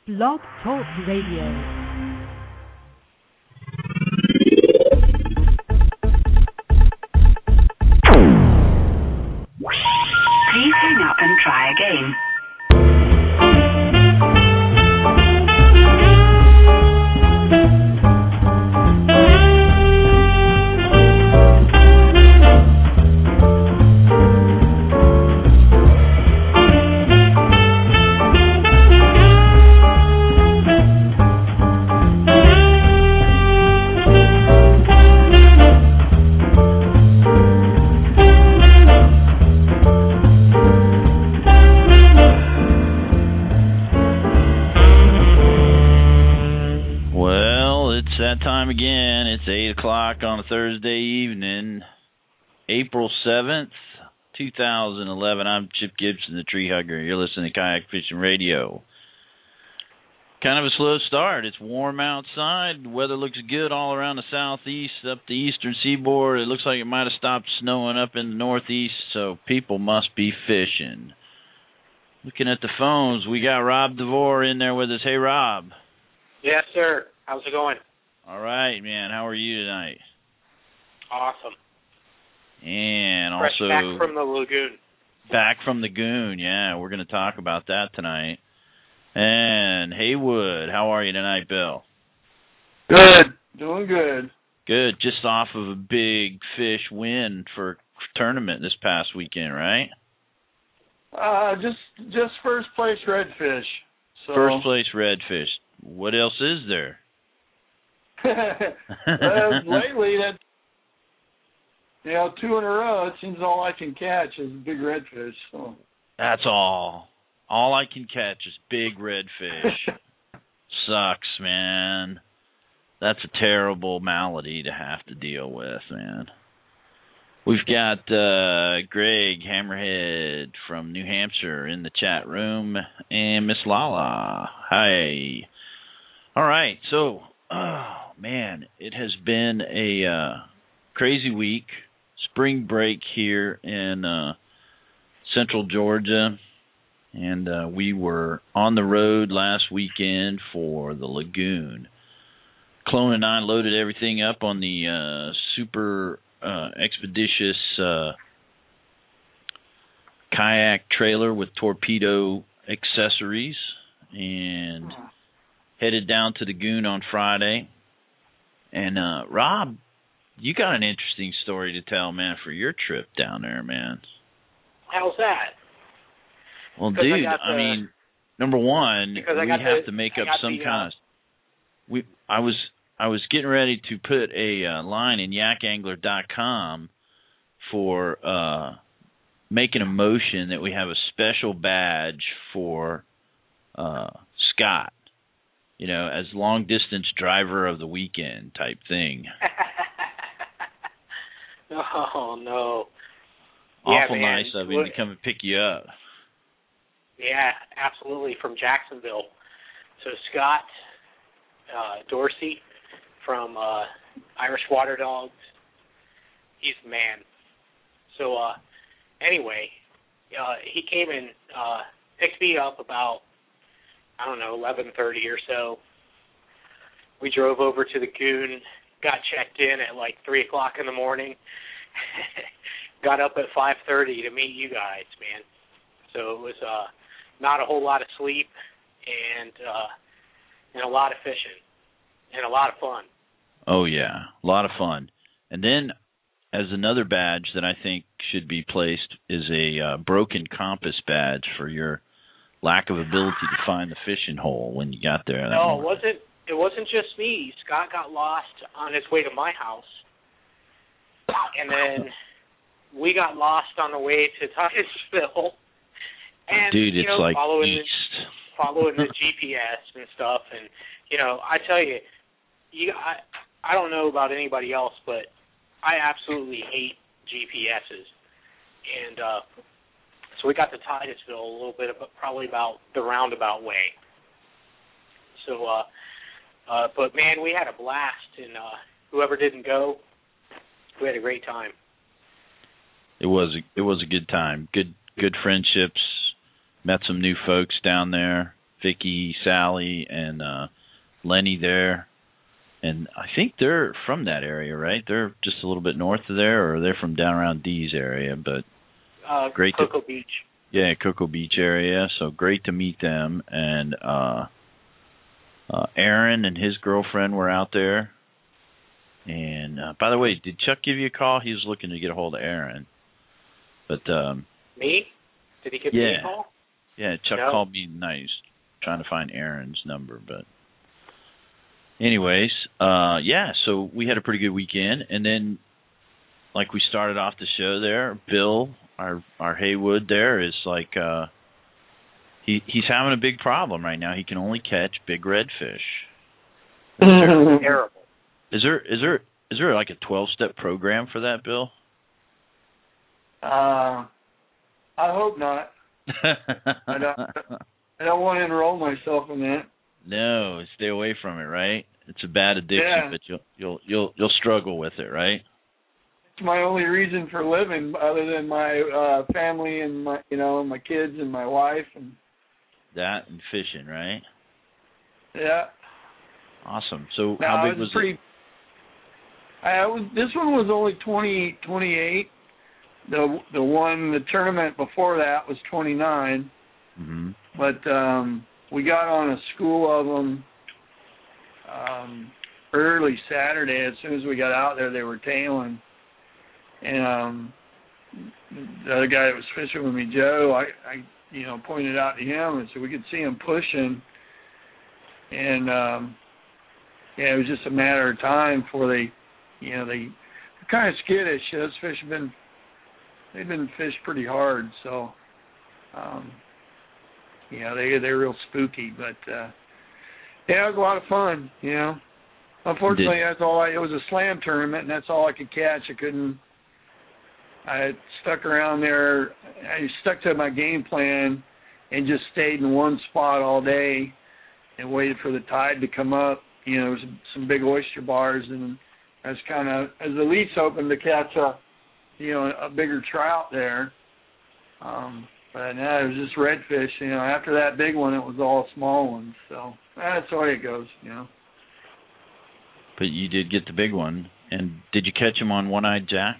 Blog Talk Radio. Please hang up and try again. On a Thursday evening, April 7th, 2011. I'm Chip Gibson, the Tree Hugger. You're listening to Kayak Fishing Radio. Kind of a slow start. It's warm outside. The weather looks good all around the southeast, up the eastern seaboard. It looks like it might have stopped snowing up in the northeast, so people must be fishing. Looking at the phones, we got Rob DeVore in there with us. Hey, Rob. Yes, sir. How's it going? All right, man. How are you tonight? Awesome. And Fresh also back from the lagoon. Back from the goon, yeah. We're going to talk about that tonight. And Haywood, how are you tonight, Bill? Good. Doing good. Good. Just off of a big fish win for tournament this past weekend, right? Just first place redfish. So. First place redfish. What else is there? Lately, two in a row, it seems all I can catch is big redfish. So. That's all. All I can catch is big redfish. Sucks, man. That's a terrible malady to have to deal with, man. We've got Greg Hammerhead from New Hampshire in the chat room, and Miss Lala. Hi. All right, so... Oh, man, it has been a crazy week. Spring break here in central Georgia, and we were on the road last weekend for the lagoon. Clone and I loaded everything up on the super expeditious kayak trailer with torpedo accessories, and headed down to the Goon on Friday. And, Rob, you got an interesting story to tell, man, for your trip down there, man. How's that? Well, dude, I mean, number one, we have to make up some kind of... I was getting ready to put a line in yakangler.com for making a motion that we have a special badge for Scott. You know, as long-distance driver of the weekend type thing. Oh, no. Awful nice of him to come and pick you up. Yeah, absolutely, from Jacksonville. So Scott Dorsey from Irish Water Dogs, he's the man. So anyway, he came and picked me up about 11:30 or so. We drove over to the Goon, got checked in at like 3 o'clock in the morning, got up at 5:30 to meet you guys, man. So it was not a whole lot of sleep and a lot of fishing and a lot of fun. Oh, yeah, a lot of fun. And then as another badge that I think should be placed is a broken compass badge for your lack of ability to find the fishing hole when you got there. No, it wasn't just me. Scott got lost on his way to my house. And then we got lost on the way to Titusville. And, dude, it's like following the GPS and stuff. And, I tell you, I don't know about anybody else, but I absolutely hate GPSs. And, so we got to Titusville a little bit, probably about the roundabout way. So, but man, we had a blast, and whoever didn't go, we had a great time. It was a good time. Good friendships. Met some new folks down there. Vicky, Sally, and Lenny there. And I think they're from that area, right? They're just a little bit north of there, or they're from down around Dee's area. But great Cocoa Beach. Yeah, Cocoa Beach area. So great to meet them. And Aaron and his girlfriend were out there. And by the way, did Chuck give you a call? He was looking to get a hold of Aaron. But me? Did he give me a call? Yeah, Chuck called me nice, trying to find Aaron's number. But anyways, so we had a pretty good weekend. And then, like we started off the show there, Bill, our Haywood there, is like he's having a big problem right now. He can only catch big redfish. Terrible. Is there like a 12-step program for that, Bill? I hope not. I don't want to enroll myself in that. No, stay away from it, right? It's a bad addiction, but you'll struggle with it, right? It's my only reason for living, other than my family and my kids and my wife and that and fishing, right? Yeah. Awesome. So how big was it? This one was only 28. The tournament before that was 29. Mm-hmm. But we got on a school of them early Saturday. As soon as we got out there, they were tailing. And the other guy that was fishing with me, Joe, I pointed out to him and said we could see him pushing. And it was just a matter of time before they're kind of skittish. Those fish they've been fished pretty hard, so they're real spooky. But it was a lot of fun. Unfortunately, it was a slam tournament, and that's all I could catch. I stuck around there. I stuck to my game plan and just stayed in one spot all day and waited for the tide to come up. There was some big oyster bars, and I was kind of, as the lease opened, to catch a bigger trout there. But no, it was just redfish. After that big one, it was all small ones. So that's the way it goes. But you did get the big one, and did you catch him on One-Eyed Jack?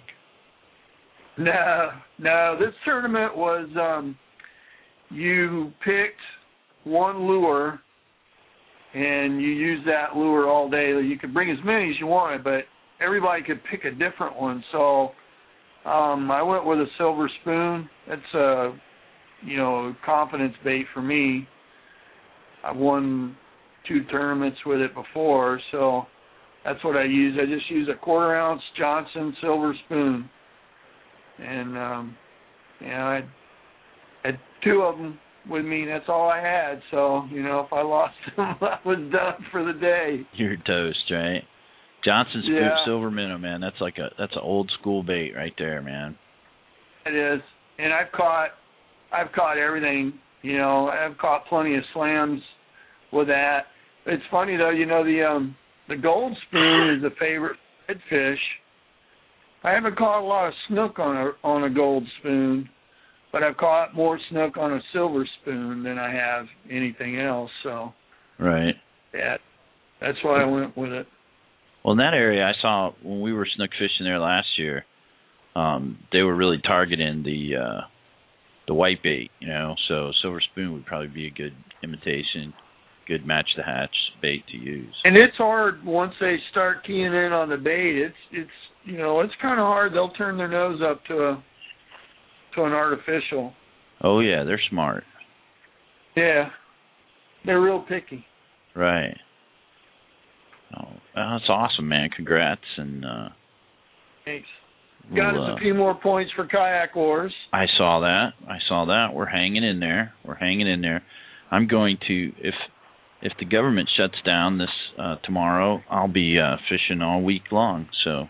No. This tournament was you picked one lure, and you used that lure all day. You could bring as many as you wanted, but everybody could pick a different one. So I went with a silver spoon. That's a confidence bait for me. I've won 2 tournaments with it before, so that's what I use. I just use a 1/4 ounce Johnson silver spoon. And I had 2 of them with me, and that's all I had. So, if I lost them, I was done for the day. You're toast, right? Johnson's Spook Silver Minnow, man. That's an old school bait right there, man. It is. And I've caught everything. I've caught plenty of slams with that. It's funny though, the gold spoon is a favorite redfish. I haven't caught a lot of snook on a gold spoon, but I've caught more snook on a silver spoon than I have anything else. So, right. Yeah, that's why I went with it. Well, in that area, I saw when we were snook fishing there last year, they were really targeting the white bait. So silver spoon would probably be a good imitation, good match the hatch bait to use. And it's hard once they start keying in on the bait. It's kind of hard. They'll turn their nose up to an artificial. Oh yeah, they're smart. Yeah, they're real picky. Right. Oh, that's awesome, man! Congrats and. Thanks. Got us a few more points for Kayak Wars. I saw that. We're hanging in there. I'm going to if the government shuts down this tomorrow, I'll be fishing all week long. So.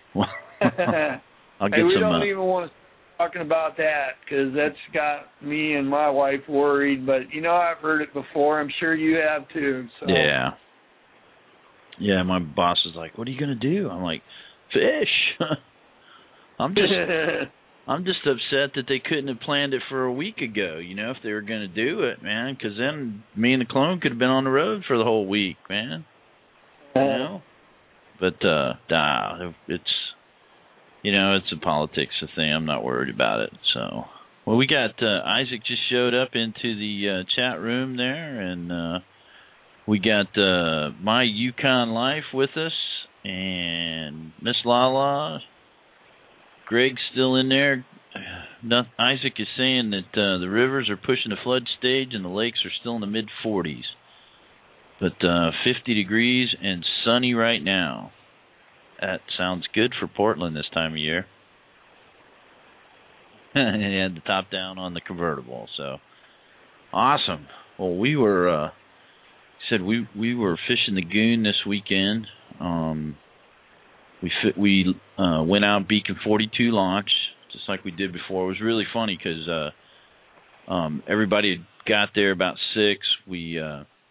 I'll get we some. Don't even want to start talking about that because that's got me and my wife worried. But I've heard it before. I'm sure you have too. So. Yeah. Yeah, my boss is like, "What are you gonna do?" I'm like, "Fish." I'm I'm just upset that they couldn't have planned it for a week ago, if they were going to do it, man, because then me and the clone could have been on the road for the whole week, man. But it's it's a politics thing. I'm not worried about it. So, well, we got Isaac just showed up into the chat room there, and we got My Yukon Life with us, and Miss Lala. Greg's still in there. Isaac is saying that the rivers are pushing the flood stage and the lakes are still in the mid-40s. But 50 degrees and sunny right now. That sounds good for Portland this time of year. And he had the top down on the convertible. So, awesome. Well, we were we were fishing the Goon this weekend. We went out Beacon 42 launch, just like we did before. It was really funny because everybody had got there about 6. We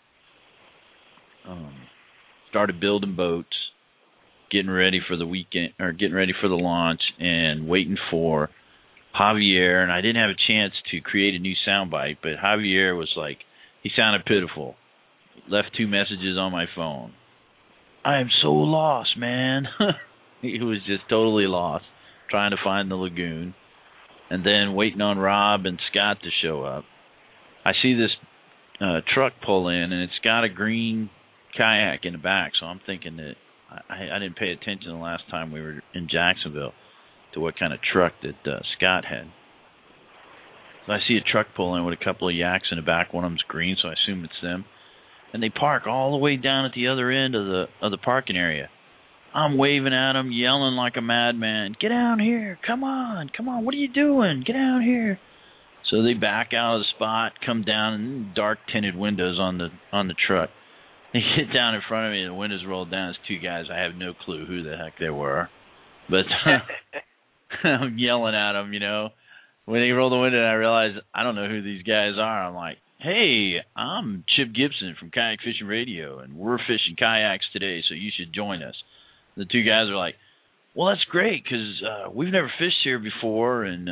started building boats, getting ready for the weekend, or getting ready for the launch, and waiting for Javier. And I didn't have a chance to create a new soundbite, but Javier was like, he sounded pitiful. Left 2 messages on my phone. I am so lost, man. He was just totally lost, trying to find the lagoon, and then waiting on Rob and Scott to show up. I see this truck pull in, and it's got a green kayak in the back, so I'm thinking that I didn't pay attention the last time we were in Jacksonville to what kind of truck that Scott had. So I see a truck pull in with a couple of yaks in the back. One of them's green, so I assume it's them. And they park all the way down at the other end of the parking area. I'm waving at them, yelling like a madman. Get down here! Come on! What are you doing? Get down here! So they back out of the spot, come down, and dark tinted windows on the truck. They get down in front of me, and the windows roll down. It's 2 guys. I have no clue who the heck they were, but I'm yelling at them. When they roll the window, I realize I don't know who these guys are. I'm like, hey, I'm Chip Gibson from Kayak Fishing Radio, and we're fishing kayaks today, so you should join us. The 2 guys are like, well, that's great, because we've never fished here before, and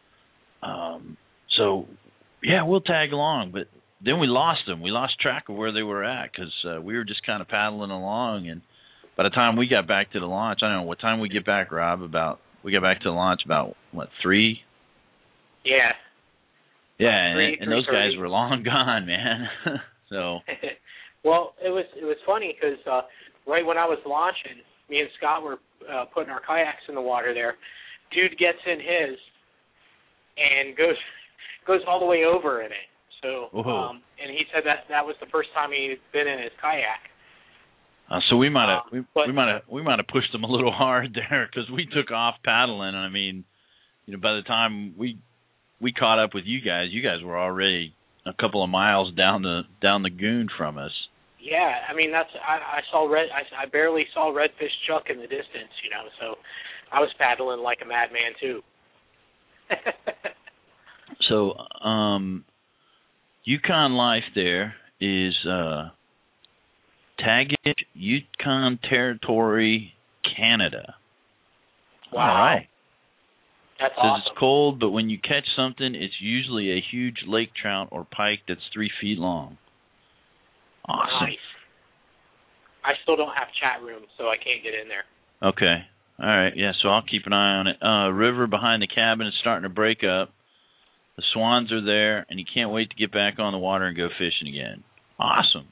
so, yeah, we'll tag along. But then we lost them. We lost track of where they were at, because we were just kind of paddling along, and by the time we got back to the launch, I don't know, what time we get back, Rob? We got back to the launch about, 3? Yeah. Yeah, and those guys were long gone, man. So. Well, it was funny because right when I was launching, me and Scott were putting our kayaks in the water there. Dude gets in his and goes all the way over in it. So, and he said that was the first time he'd been in his kayak. So we might have pushed them a little hard there because we took off paddling. And I mean, by the time we caught up with you guys were already a couple of miles down the Goon from us. Yeah, I mean I barely saw redfish chuck in the distance, so I was paddling like a madman too. So, Yukon Life there is Tagish, Yukon Territory, Canada. Wow. All right. That's says awesome. It's cold, but when you catch something, it's usually a huge lake trout or pike that's 3 feet long. Awesome. Nice. I still don't have chat room, so I can't get in there. Okay. All right. Yeah, so I'll keep an eye on it. River behind the cabin is starting to break up. The swans are there, and you can't wait to get back on the water and go fishing again. Awesome.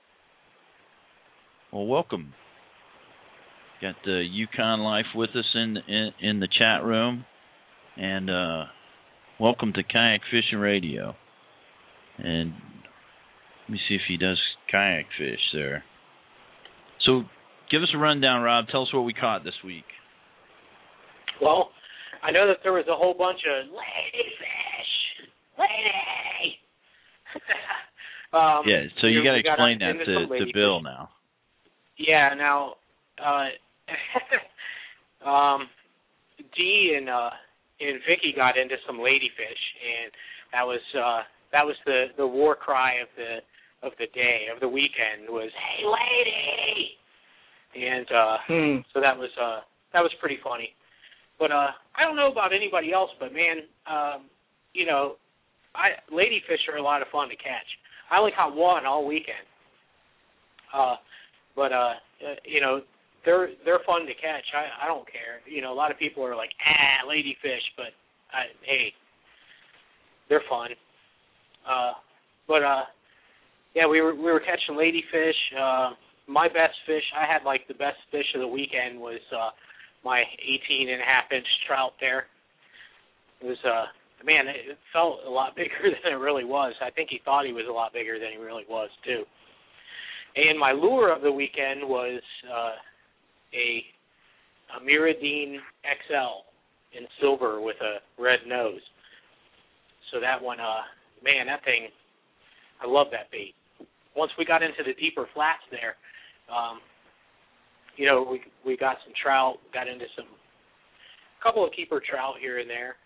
Well, welcome. Got the Yukon Life with us in the chat room. And welcome to Kayak Fishing Radio. And let me see if he does kayak fish there. So give us a rundown, Rob. Tell us what we caught this week. Well, I know that there was a whole bunch of ladyfish. Lady! Yeah, so you got to explain that to Bill now. Yeah, now, Dee and Vicky got into some ladyfish, and that was the war cry of the day, of the weekend, was "Hey, lady!" And so that was pretty funny. But I don't know about anybody else, but man, ladyfish are a lot of fun to catch. I only caught one all weekend. They're fun to catch. I don't care. A lot of people are like, ladyfish, but hey, they're fun. We were catching ladyfish. My best fish, I had like the best fish of the weekend was my 18.5-inch trout there. It was it felt a lot bigger than it really was. I think he thought he was a lot bigger than he really was too. And my lure of the weekend was a Miradine XL in silver with a red nose. So that one, that thing, I love that bait. Once we got into the deeper flats there, we got some trout, got into a couple of keeper trout here and there.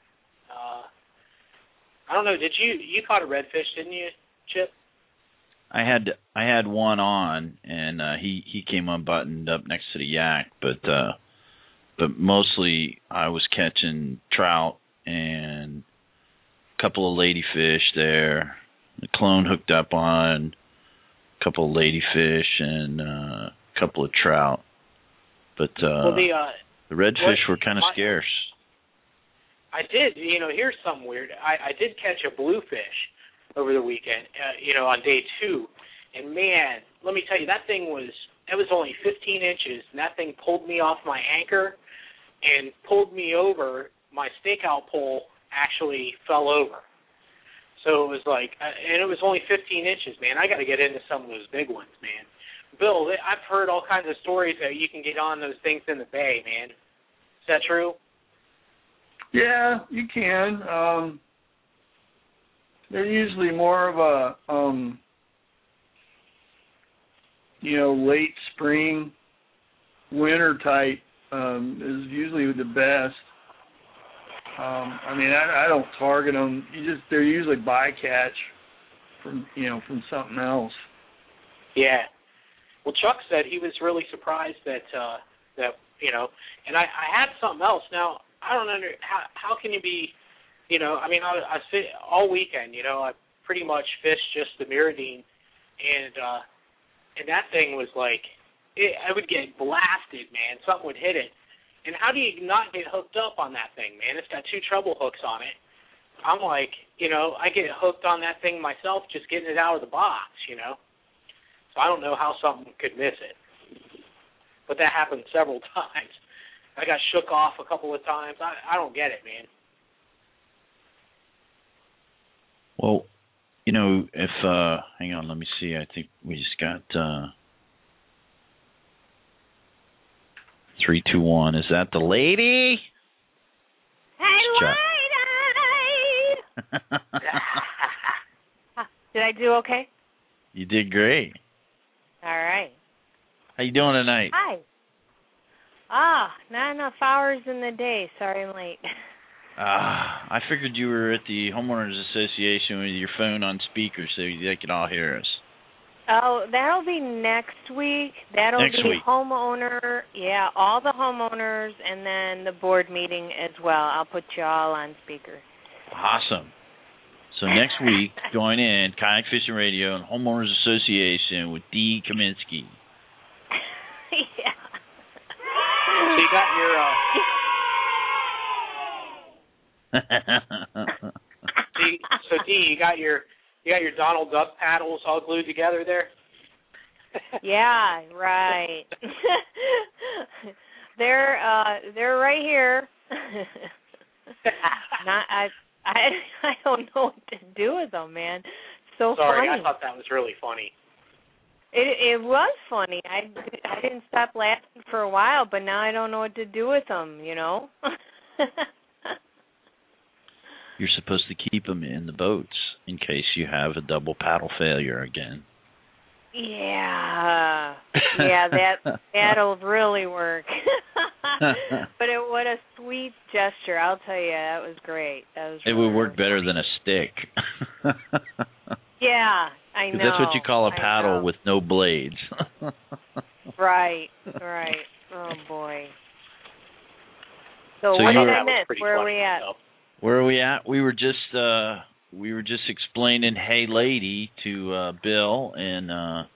I don't know, you caught a redfish, didn't you, Chip? I had one on, and he came unbuttoned up next to the yak, but mostly I was catching trout and a couple of ladyfish there. The clone hooked up on a couple of ladyfish and a couple of trout, but the redfish were kind of scarce. I did. Here's something weird. I did catch a bluefish over the weekend, on day 2. And, man, let me tell you, that thing was only 15 inches, and that thing pulled me off my anchor and pulled me over. My stakeout pole actually fell over. So it was like, and it was only 15 inches, man. I got to get into some of those big ones, man. Bill, I've heard all kinds of stories that you can get on those things in the bay, man. Is that true? Yeah, you can. They're usually more of a, late spring, winter type is usually the best. I don't target them. They're usually bycatch from something else. Yeah. Well, Chuck said he was really surprised that and I had something else. Now, I don't how can you be, I all weekend, I pretty much fished just the Miradine, and that thing was like, I would get blasted, man. Something would hit it. And how do you not get hooked up on that thing, man? It's got 2 treble hooks on it. I'm like, I get hooked on that thing myself just getting it out of the box, So I don't know how something could miss it. But that happened several times. I got shook off a couple of times. I don't get it, man. Well, if hang on, let me see. I think we just got 3, 2, 1. Is that the lady? Hey, lady! Did I do okay? You did great. All right. How you doing tonight? Hi. Not enough hours in the day. Sorry I'm late. I figured you were at the Homeowners Association with your phone on speaker so they could all hear us. Oh, that'll be next week. That'll next be week. Homeowner, all the homeowners, and then the board meeting as well. I'll put you all on speaker. Awesome. So next week, join in Kayak Fishing Radio and Homeowners Association with Dee Kaminsky. Yeah. So you got your so Dee, you got your Donald Duck paddles all glued together there? Yeah, right. They're right here. I don't know what to do with them, man. So Sorry, funny. I thought that was really funny. It was funny. I didn't stop laughing for a while, but now I don't know what to do with them, You're supposed to keep them in the boats in case you have a double paddle failure again. Yeah, that'll really work. But what a sweet gesture! I'll tell you, that was great. It would work better than a stick. Yeah, I know. That's what you call a paddle with no blades. Right. Oh boy. So So what you did were- I miss? Where are we at? Where are we at? We were just explaining "Hey Lady" to Bill, and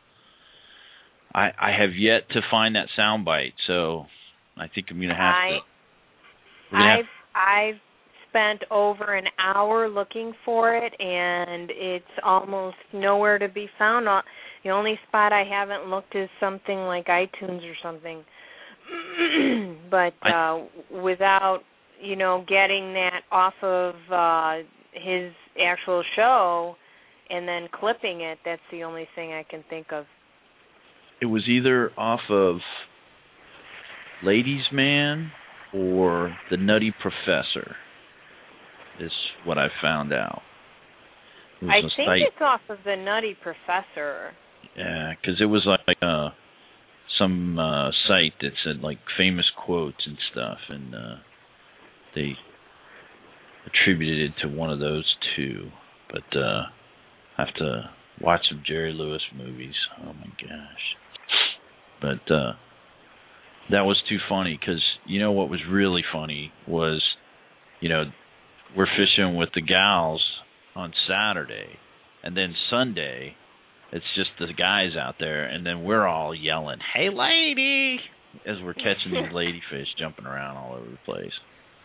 I have yet to find that soundbite, so I think I'm gonna have to. I've spent over an hour looking for it, and it's almost nowhere to be found. The only spot I haven't looked is something like iTunes or something. But without, getting that off of his actual show and then clipping it, that's the only thing I can think of. It was either off of Ladies Man or The Nutty Professor, is what I found out. I think it's off of The Nutty Professor. Yeah, because it was like some site that said like famous quotes and stuff, and they attributed it to one of those two. But I have to watch some Jerry Lewis movies. Oh my gosh! But that was too funny, because what was really funny was, we're fishing with the gals on Saturday, and then Sunday it's just the guys out there, and then we're all yelling, "Hey, lady!" as we're catching these ladyfish jumping around all over the place.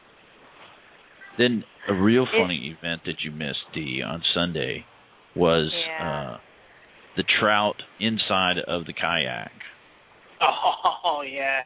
Then a real funny event that you missed, Dee, on Sunday was the trout inside of the kayak. Oh, yeah.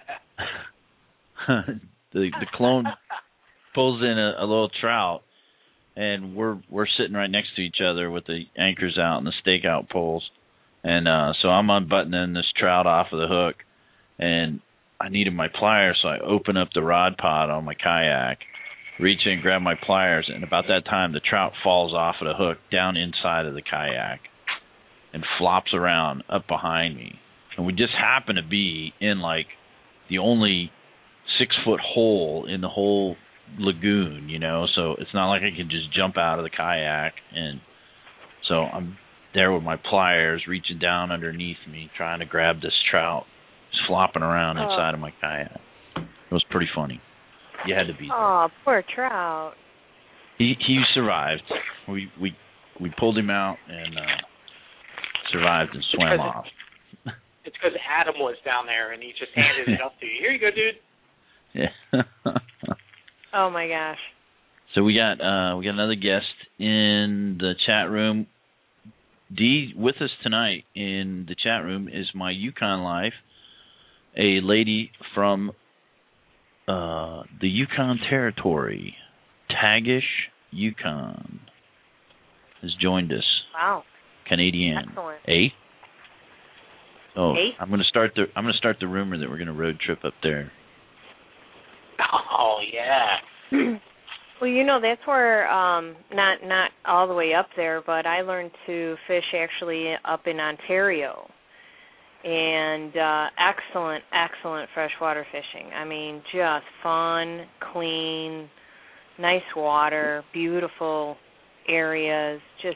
the clone pulls in a little trout, and we're sitting right next to each other with the anchors out and the stakeout poles, and so I'm unbuttoning this trout off of the hook, and I needed my pliers, so I open up the rod pod on my kayak, reach in and grab my pliers, and about that time the trout falls off of the hook down inside of the kayak and flops around up behind me, and we just happen to be in like the only 6-foot hole in the whole lagoon, so it's not like I can just jump out of the kayak, and so I'm there with my pliers reaching down underneath me trying to grab this trout. It's flopping around inside of my kayak. It was pretty funny. You had to be there. Oh, poor trout. He survived. We pulled him out and survived and swam off. It's because Adam was down there and he just handed it up to you. Here you go, dude. Yeah. Oh my gosh. So we got another guest in the chat room. Dee, with us tonight in the chat room is my Yukon Life, a lady from the Yukon Territory, Tagish, Yukon, has joined us. Wow. Canadian. Excellent. Eh? Oh, Eh? I'm going to start the rumor that we're going to road trip up there. Oh, yeah. Well, that's where, not all the way up there, but I learned to fish actually up in Ontario. And excellent freshwater fishing. I mean, just fun, clean, nice water, beautiful areas, just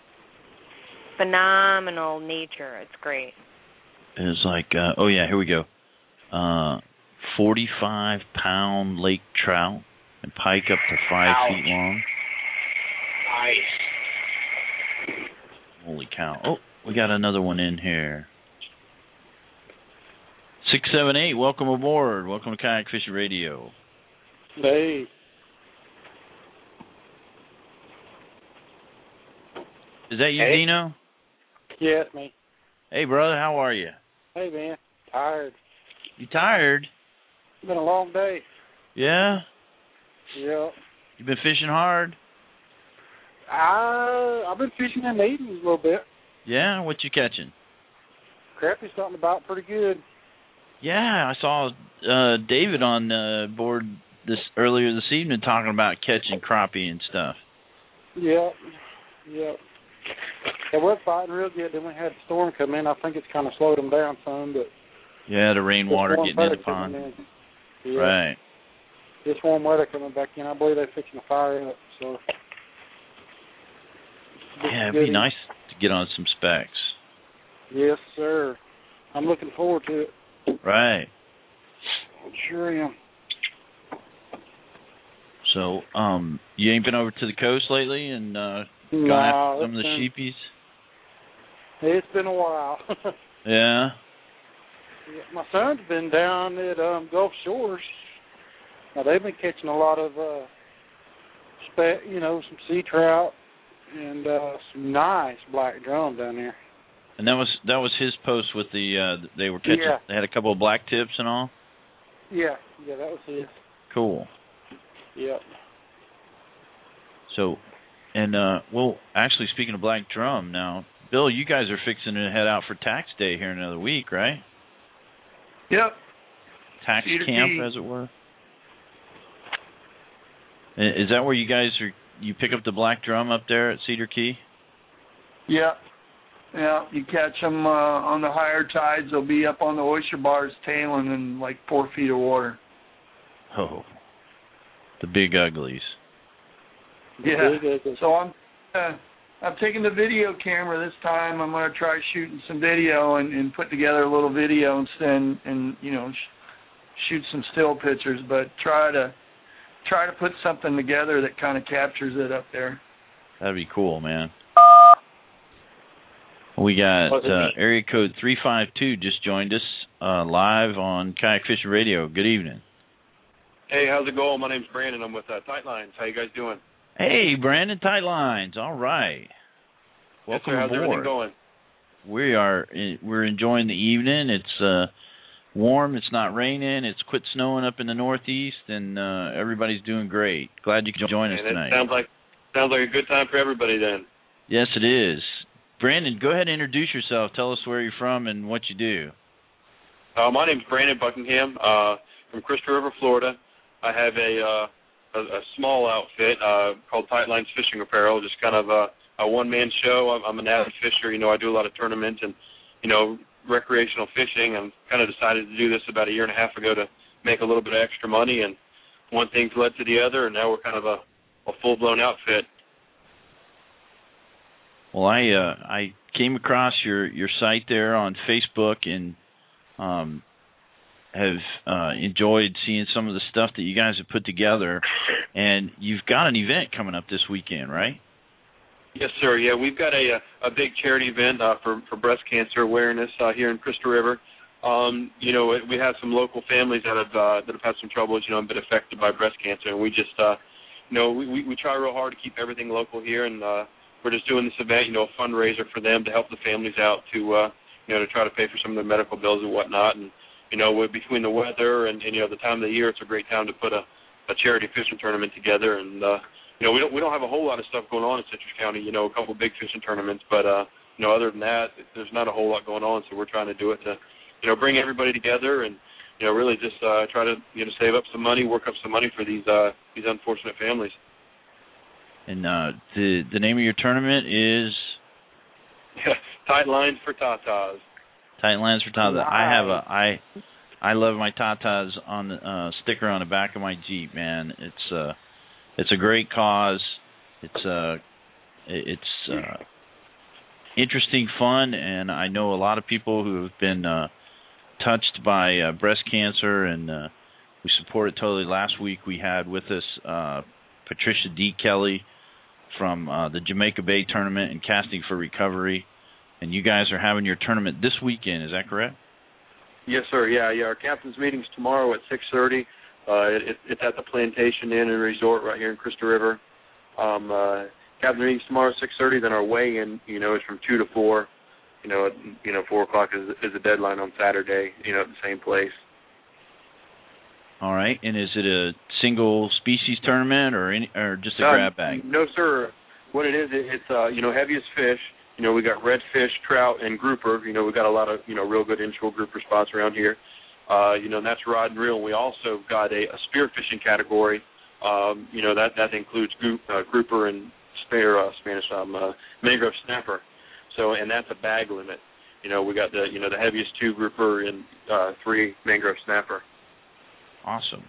phenomenal nature. It's great. It's like, here we go. 45-pound lake trout and pike up to 5 feet long. Nice. Holy cow. Oh, we got another one in here. 678, welcome aboard. Welcome to Kayak Fishing Radio. Hey. Is that you, Hey. Dino? Yeah, it's me. Hey, brother, how are you? Hey, man. Tired. You tired? It's been a long day. Yeah? Yeah. You been fishing hard? I've been fishing and eating a little bit. Yeah? What you catching? Crappie's something about pretty good. Yeah, I saw David on board earlier this evening talking about catching crappie and stuff. Yeah. Yeah. It was fighting real good. Then we had a storm come in. I think it's kind of slowed them down some, but yeah, the rainwater getting in the pond. Yeah. Right. This warm weather coming back in, I believe they're fixing the fire up. So. Yeah, it'd be nice to get on some specs. Yes, sir. I'm looking forward to it. Right. Sure am. So, you ain't been over to the coast lately and gone No, after some of the sheepies? It's been a while. Yeah. My son's been down at Gulf Shores. Now, they've been catching a lot of, some sea trout and some nice black drum down there. And that was his post with the they were catching. Yeah. They had a couple of black tips and all. Yeah, that was his. Cool. Yep. So, and actually, speaking of black drum, now, Bill, you guys are fixing to head out for tax day here in another week, right? Yep. Tax Cedar camp, Key. as it were. Is that where you guys you pick up the black drum up there at Cedar Key? Yeah. Yeah, you catch them on the higher tides. They'll be up on the oyster bars tailing in like 4 feet of water. Oh, the big uglies. Yeah. So I'm taking the video camera this time. I'm going to try shooting some video and put together a little video and shoot some still pictures, but try to put something together that kind of captures it up there. That'd be cool, man. We got area code 352 just joined us live on Kayak Fishing Radio. Good evening. Hey, how's it going? My name's Brandon. I'm with Tight Lines. How you guys doing? Hey, Brandon, Tight Lines. All right. Welcome yes, sir. How's aboard. everything going? We're enjoying the evening. It's warm. It's not raining. It's quit snowing up in the Northeast, and everybody's doing great. Glad you could join us tonight. Sounds like a good time for everybody then. Yes, it is. Brandon, go ahead and introduce yourself. Tell us where you're from and what you do. My name's Brandon Buckingham from Crystal River, Florida. I have a small outfit called Tight Lines Fishing Apparel, just kind of a one-man show. I'm an avid fisher. I do a lot of tournaments and, recreational fishing. I'm kind of decided to do this about a year and a half ago to make a little bit of extra money, and one thing's led to the other, and now we're kind of a full-blown outfit. Well, I came across your site there on Facebook and have enjoyed seeing some of the stuff that you guys have put together. And you've got an event coming up this weekend, right? Yes, sir. Yeah, we've got a big charity event for breast cancer awareness here in Crystal River. We have some local families that have had some troubles, and been affected by breast cancer, and we just we try real hard to keep everything local here, and we're just doing this event, a fundraiser for them to help the families out to try to pay for some of their medical bills and whatnot. And, between the weather and the time of the year, it's a great time to put a charity fishing tournament together. And, we don't have a whole lot of stuff going on in Citrus County, a couple of big fishing tournaments. But, other than that, there's not a whole lot going on. So we're trying to do it to, bring everybody together and, really just try to, save up some money, work up some money for these unfortunate families. And the name of your tournament is? Tight Lines for Tatas. Tight Lines for Tatas. Nice. I love my Tatas on the sticker on the back of my Jeep, man. It's a great cause. It's interesting, fun, and I know a lot of people who have been touched by breast cancer, and we support it totally. Last week we had with us Patricia D. Kelly from the Jamaica Bay Tournament and Casting for Recovery, and you guys are having your tournament this weekend. Is that correct? Yes, sir. Yeah. Our captain's meeting's tomorrow at 6:30. It's at the Plantation Inn and Resort right here in Crystal River. Captain's meeting's tomorrow at 6:30. Then our weigh-in, is from 2 to 4. 4 o'clock is the deadline on Saturday. At the same place. All right. And is it a single species tournament or just a grab bag? No, sir. What it is, it's heaviest fish. We got redfish, trout, and grouper. We got a lot of real good inshore grouper spots around here. And that's rod and reel. And we also got a spear fishing category. That includes grouper and Spanish mangrove snapper. So, and that's a bag limit. We got the heaviest 2 grouper and 3 mangrove snapper. Awesome.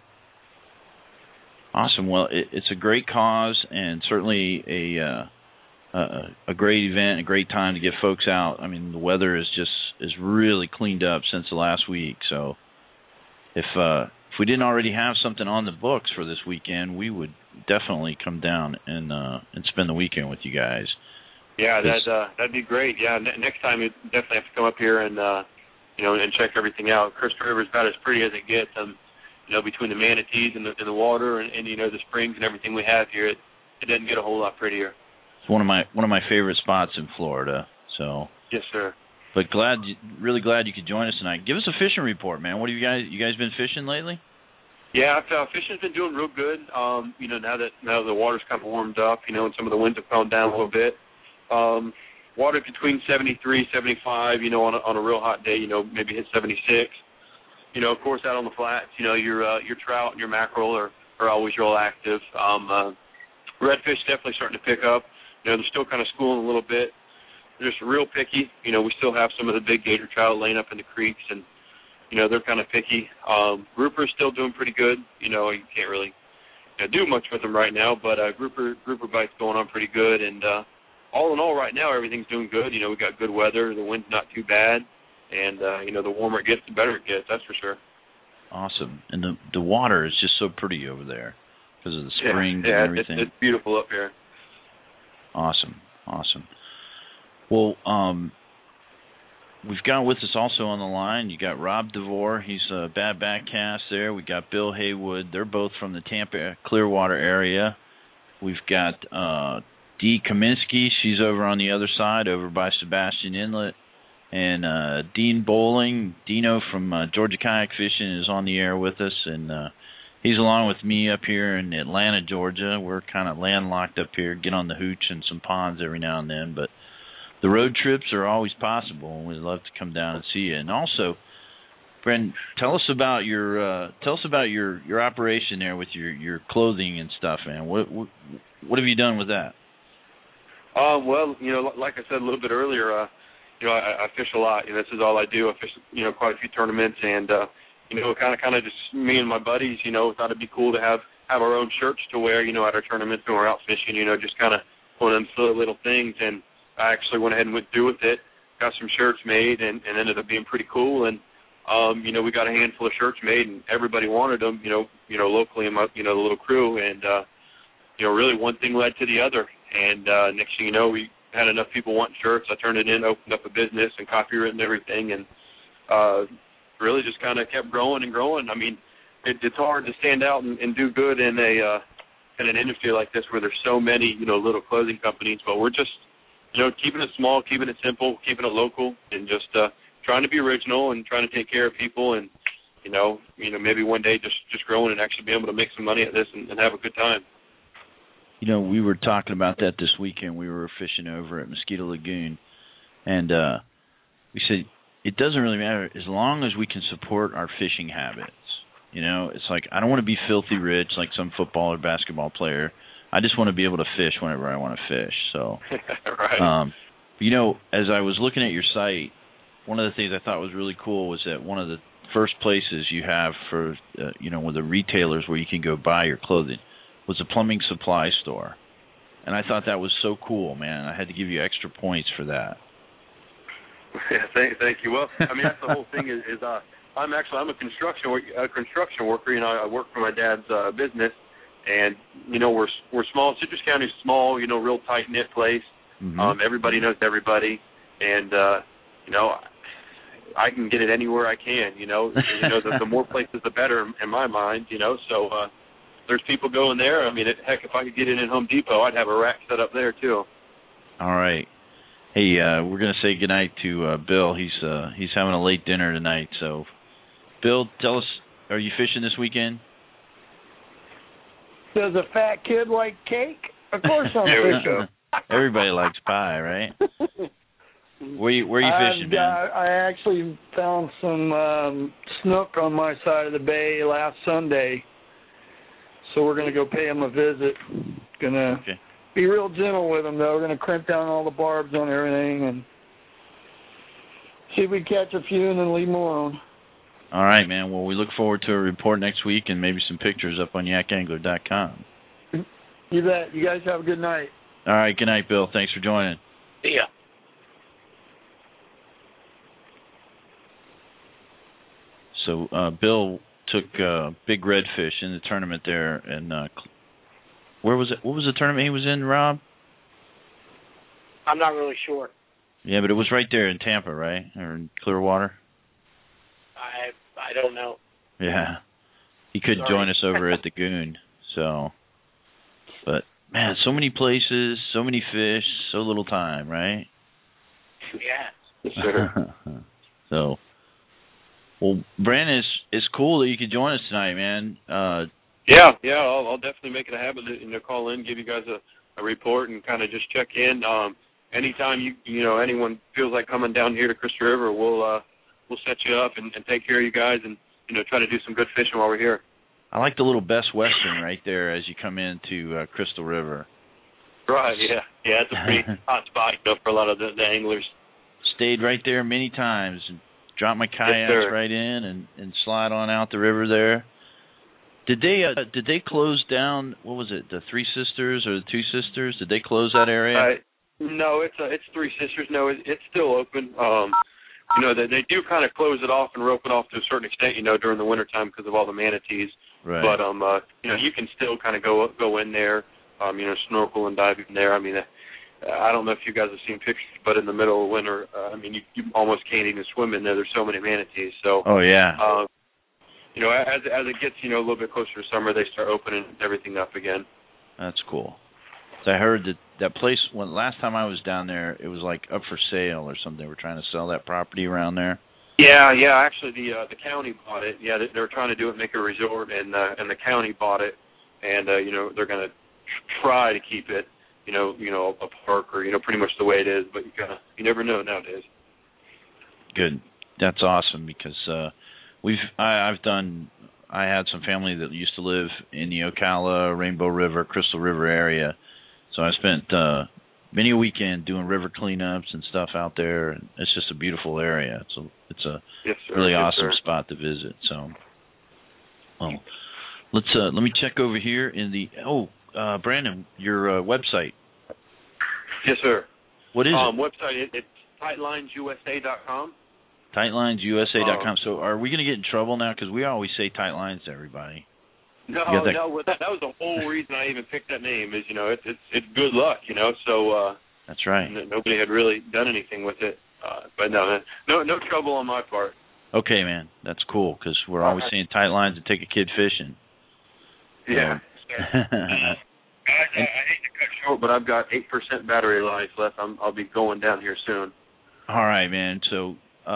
Well, it's a great cause and certainly a great event, a great time to get folks out. I mean, the weather is really cleaned up since the last week. So if we didn't already have something on the books for this weekend, we would definitely come down and spend the weekend with you guys. Yeah, that'd be great. Yeah, next time you definitely have to come up here and and check everything out. Crystal River is about as pretty as it gets. Between the manatees and the water and the springs and everything we have here, it doesn't get a whole lot prettier. It's one of my favorite spots in Florida. So. Yes, sir. But really glad you could join us tonight. Give us a fishing report, man. What have you guys been fishing lately? Yeah, fishing's been doing real good. Now that the water's kind of warmed up, and some of the winds have calmed down a little bit. Water between 73, 75, on a real hot day, maybe hit 76. Of course, out on the flats, your trout and your mackerel are always real active. Redfish definitely starting to pick up. They're still kind of schooling a little bit. They're just real picky. We still have some of the big gator trout laying up in the creeks, and they're kind of picky. Grouper's still doing pretty good. You can't really do much with them right now, but grouper bite's going on pretty good. And all in all, right now everything's doing good. We got good weather. The wind's not too bad, and the warmer it gets, the better it gets. That's for sure. Awesome. And the water is just so pretty over there because of the springs and everything. It's beautiful up here. Awesome. Well, we've got with us also on the line, you got Rob DeVore. He's a Bad Backcast there. We got Bill Haywood. They're both from the Tampa Clearwater area. We've got Dee Kaminsky. She's over on the other side, over by Sebastian Inlet. And Dean Bowling, Dino from Georgia Kayak Fishing, is on the air with us. And he's along with me up here in Atlanta, Georgia. We're kind of landlocked up here, get on the hooch and some ponds every now and then. But the road trips are always possible, and we'd love to come down and see you. And also, Brent, tell us about your operation there with your clothing and stuff, man. What have you done with that? Well, like I said a little bit earlier, I fish a lot. This is all I do. I fish, quite a few tournaments, and kind of just me and my buddies, thought it'd be cool to have our own shirts to wear, at our tournaments when we're out fishing. Just kind of one of them silly little things, and I actually went ahead and went through with it, got some shirts made, and ended up being pretty cool. And, we got a handful of shirts made, and everybody wanted them, locally in my, the little crew. And, really one thing led to the other. And next thing you know, we had enough people wanting shirts. I turned it in, opened up a business and copywritten everything, and really just kind of kept growing and growing. I mean, it's hard to stand out and do good in an industry like this where there's so many, little clothing companies, but we're just, keeping it small, keeping it simple, keeping it local, and just trying to be original and trying to take care of people, and maybe one day just growing and actually be able to make some money at this and have a good time. We were talking about that this weekend. We were fishing over at Mosquito Lagoon, and we said it doesn't really matter as long as we can support our fishing habits. It's like I don't want to be filthy rich like some football or basketball player. I just want to be able to fish whenever I want to fish. So, right. As I was looking at your site, one of the things I thought was really cool was that one of the first places you have for, with the retailers where you can go buy your clothing was a plumbing supply store. And I thought that was so cool, man. I had to give you extra points for that. Yeah, thank you. Well, I mean, that's the whole thing is I'm a construction worker. I work for my dad's business. And, we're small. Citrus County's small, real tight-knit place. Mm-hmm. Everybody knows everybody. And, I can get it anywhere I can, the more places the better in my mind, So there's people going there. I mean, heck, if I could get it in Home Depot, I'd have a rack set up there, too. All right. Hey, we're going to say goodnight to Bill. He's having a late dinner tonight. So, Bill, tell us, are you fishing this weekend? Does a fat kid like cake? Of course I'm fishing. Everybody likes pie, right? Where you fishing, man? I actually found some snook on my side of the bay last Sunday, so we're going to go pay them a visit. Going to be real gentle with them, though. We're going to crimp down all the barbs on everything and see if we catch a few and then leave them alone. All right, man. Well, we look forward to a report next week and maybe some pictures up on yakangler.com. You bet. You guys have a good night. All right. Good night, Bill. Thanks for joining. See ya. So, Bill, took big redfish in the tournament there, and where was it? What was the tournament he was in, Rob? I'm not really sure. Yeah, but it was right there in Tampa, right, or in Clearwater? I don't know. Yeah, he couldn't join us over at the Goon, so. But man, so many places, so many fish, so little time, right? Yeah. Sure. So, well, Brandon, it's cool that you could join us tonight, man. Yeah, I'll definitely make it a habit to call in, give you guys a report, and kind of just check in. Anytime you know anyone feels like coming down here to Crystal River, we'll set you up and take care of you guys, and try to do some good fishing while we're here. I like the little Best Western right there as you come into Crystal River. Right, yeah, it's a pretty hot spot for a lot of the anglers. Stayed right there many times and dropped my kayaks right in and slide on out the river there. Did they close down? What was it? The Three Sisters or the Two Sisters? Did they close that area? No, it's Three Sisters. No, it's still open. They do kind of close it off and rope it off to a certain extent, during the wintertime because of all the manatees. Right. But you can still kind of go in there, snorkel and dive in there. I mean, I don't know if you guys have seen pictures, but in the middle of winter, you almost can't even swim in there. There's so many manatees. So. Oh yeah. As it gets a little bit closer to summer, they start opening everything up again. That's cool. So I heard that place last time I was down there, it was like up for sale or something. They were trying to sell that property around there. Yeah. Actually, the county bought it. Yeah, they were trying to do it, make a resort, and the county bought it, and they're going to try to keep it, a park or pretty much the way it is. But you never know nowadays. Good. That's awesome because I had some family that used to live in the Ocala, Rainbow River, Crystal River area. So I spent many a weekend doing river cleanups and stuff out there. It's just a beautiful area. It's a really awesome spot to visit. So, well, let me check over here in the Brandon, your website. Yes, sir. What is it? Website it's tightlinesusa.com. tightlinesusa.com. So are we going to get in trouble now? Because we always say tight lines to everybody. No, that was the whole reason I even picked that name. Is it's good luck, So that's right. Nobody had really done anything with it, but no trouble on my part. Okay, man, that's cool because we're always saying tight lines to take a kid fishing. Yeah. I hate to cut short, but I've got 8% battery life left. I'll be going down here soon. All right, man. So.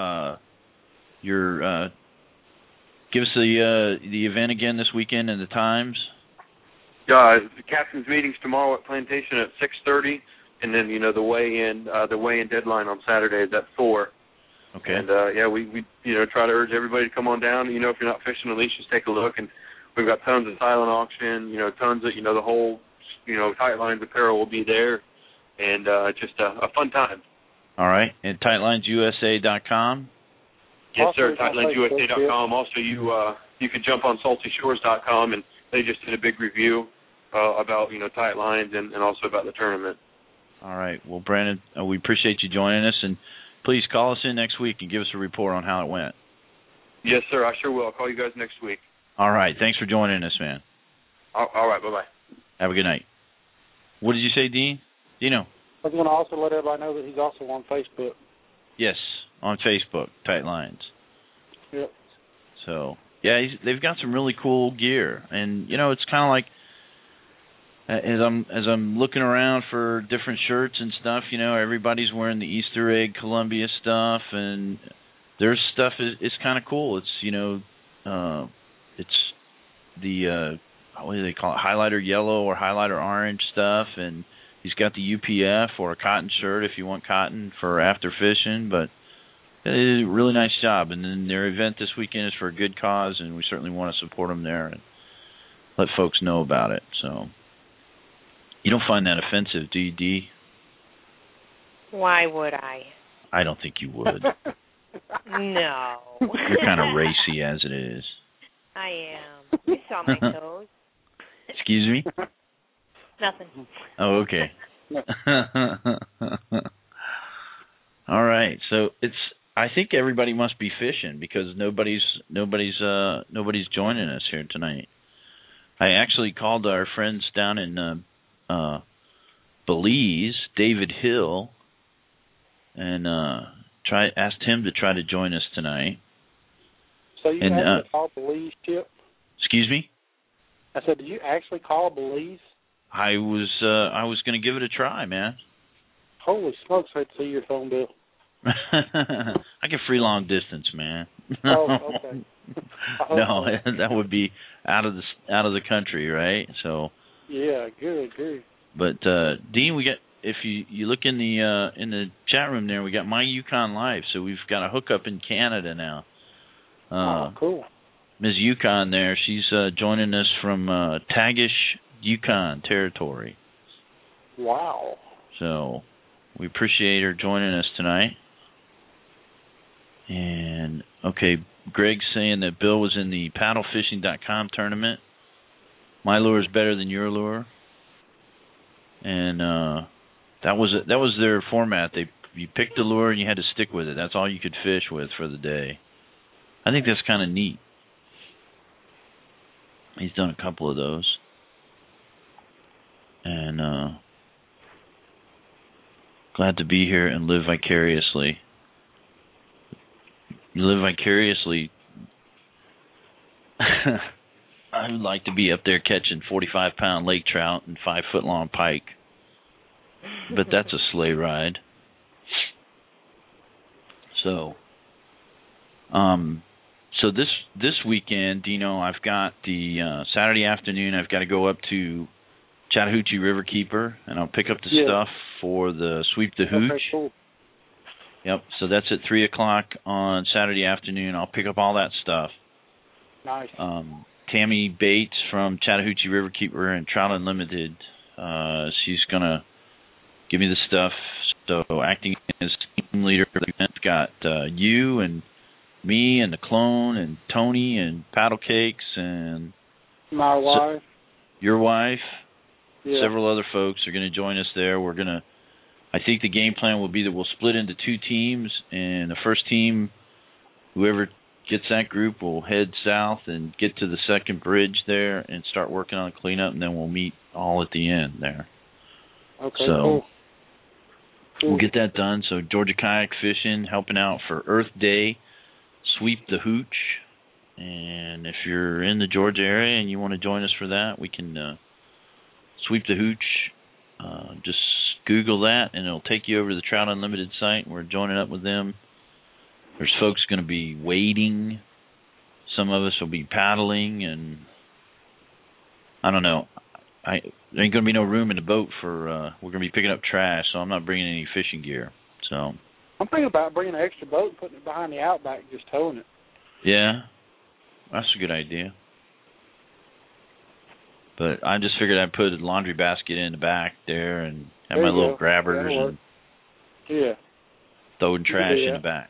Give us the event again this weekend and the times. The captain's meeting's tomorrow at Plantation at 6:30, and then the weigh-in deadline on Saturday is at 4. Okay. And we try to urge everybody to come on down. If you're not fishing, at least just take a look. And we've got tons of silent auction. Tons of the whole Tight Lines apparel will be there, and just a fun time. All right, and tightlinesusa.com? Yes, sir, tightlinesusa.com. Also, you can jump on saltyshores.com, and they just did a big review about, tight lines and also about the tournament. All right. Well, Brandon, we appreciate you joining us, and please call us in next week and give us a report on how it went. Yes, sir, I sure will. I'll call you guys next week. All right. Thanks for joining us, man. All right. Bye-bye. Have a good night. What did you say, Dean? Dino? I was going to also let everybody know that he's also on Facebook. Yes, on Facebook, Tight Lines. Yep. So, yeah, they've got some really cool gear, and it's kind of like as I'm looking around for different shirts and stuff. Everybody's wearing the Easter egg Columbia stuff, and their stuff is kind of cool. It's it's the what do they call it? Highlighter yellow or highlighter orange stuff, and he's got the UPF or a cotton shirt if you want cotton for after fishing, but they did a really nice job. And then their event this weekend is for a good cause, and we certainly want to support them there and let folks know about it. So you don't find that offensive, do you, Dee? Why would I? I don't think you would. No. You're kind of racy as it is. I am. You saw my toes. Excuse me? Nothing. Oh, okay. All right. So I think everybody must be fishing because nobody's joining us here tonight. I actually called our friends down in Belize, David Hill, and asked him to try to join us tonight. So you actually called Belize, Chip? Excuse me? I said, did you actually call Belize? I was going to give it a try, man. Holy smokes! I'd see your phone bill. I get free long distance, man. Oh, okay. No, that would be out of the country, right? So. Yeah, good. But Dean, we got, if you look in the chat room there, we got My Yukon Live, so we've got a hookup in Canada now. Cool. Ms. Yukon there, she's joining us from Tagish, Yukon territory. Wow. So we appreciate her joining us tonight. And okay, Greg's saying that Bill was in the paddlefishing.com tournament. My lure is better than your lure. And that was their format. You picked a lure and you had to stick with it. That's all you could fish with for the day. I think that's kind of neat. He's done a couple of those. And glad to be here and live vicariously. Live vicariously. I would like to be up there catching 45-pound lake trout and 5-foot-long pike. But that's a sleigh ride. So this weekend, Dino, I've got the Saturday afternoon, I've got to go up to Chattahoochee Riverkeeper, and I'll pick up the stuff for the Sweep the Hooch. Okay, cool. Yep, so that's at 3 o'clock on Saturday afternoon. I'll pick up all that stuff. Nice. Tammy Bates from Chattahoochee Riverkeeper and Trout Unlimited, she's going to give me the stuff. So acting as team leader for the event, got you and me and the clone and Tony and Paddle Cakes and my wife. Your wife. Yeah. Several other folks are going to join us there. I think the game plan will be that we'll split into 2 teams, and the first team, whoever gets that group, will head south and get to the second bridge there and start working on the cleanup, and then we'll meet all at the end there. Okay, so cool. We'll get that done. So Georgia Kayak Fishing helping out for Earth Day, Sweep the Hooch. And if you're in the Georgia area and you want to join us for that, we can Sweep the Hooch. Just Google that, and it'll take you over to the Trout Unlimited site. We're joining up with them. There's folks going to be wading. Some of us will be paddling, and I don't know. There ain't going to be no room in the boat for. We're going to be picking up trash, so I'm not bringing any fishing gear. So I'm thinking about bringing an extra boat and putting it behind the Outback, just towing it. Yeah, that's a good idea. But I just figured I'd put a laundry basket in the back there and have my little grabbers and throwing trash in the back.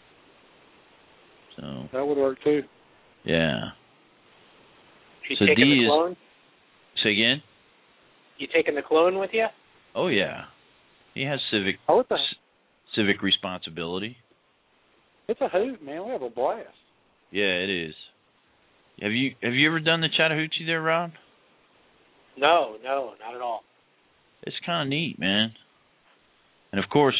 So that would work too. Yeah. You taking the clone? Say again? You taking the clone with you? Oh yeah. He has civic responsibility. It's a hoot, man. We have a blast. Yeah, it is. Have you ever done the Chattahoochee there, Ron? No, not at all. It's kind of neat, man. And of course,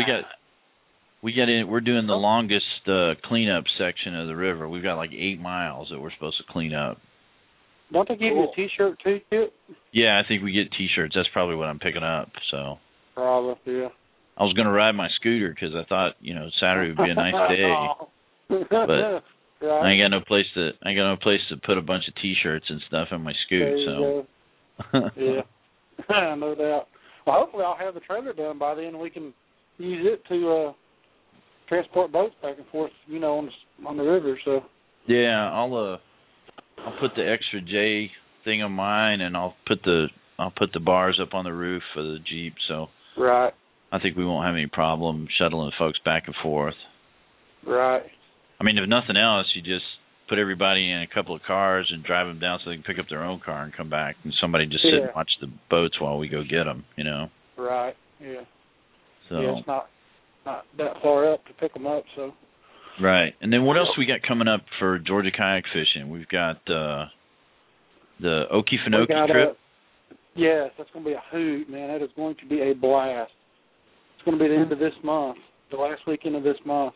we're doing the longest cleanup section of the river. We've got like 8 miles that we're supposed to clean up. Don't they give you a T-shirt too, Kit? Yeah, I think we get T-shirts. That's probably what I'm picking up. So. Probably, yeah. I was going to ride my scooter because I thought, Saturday would be a nice day. But I ain't got no place to put a bunch of T-shirts and stuff in my scoot. So. Yeah, no doubt. Well, hopefully I'll have the trailer done by then, and we can use it to transport boats back and forth, on the river. So. Yeah, I'll put the extra J thing on mine, and I'll put the bars up on the roof for the Jeep. So. Right. I think we won't have any problem shuttling folks back and forth. Right. I mean, if nothing else, you just put everybody in a couple of cars and drive them down so they can pick up their own car and come back, and somebody just sit and watch the boats while we go get them, Right, yeah. So yeah, not that far up to pick them up. So. Right. And then what else we got coming up for Georgia kayak fishing? We've got the Okefenokee trip. Yes, that's going to be a hoot, man. That is going to be a blast. It's going to be the end of this month, the last weekend of this month.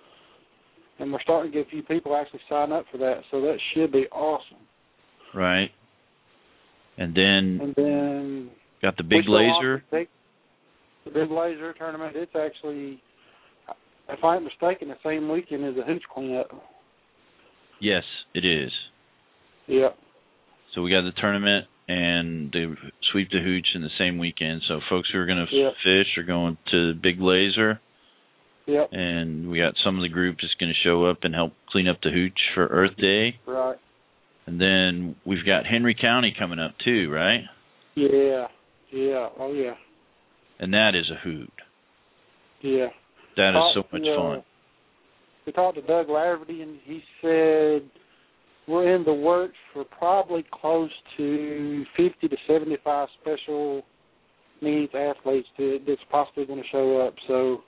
And we're starting to get a few people actually sign up for that, so that should be awesome. Right. And then got the Big Laser. The Big Laser tournament, it's actually, if I'm mistaken, the same weekend as the Hooch Cleanup. Yes, it is. Yep. So we got the tournament and the Sweep the Hooch in the same weekend. So folks who are going to fish are going to Big Laser. Yep. And we got some of the group just going to show up and help clean up the hooch for Earth Day. Right. And then we've got Henry County coming up too, right? Yeah. Oh, yeah. And that is a hoot. Yeah. That is so much fun. We talked to Doug Laverty, and he said we're in the works for probably close to 50 to 75 special needs athletes that's possibly going to show up. So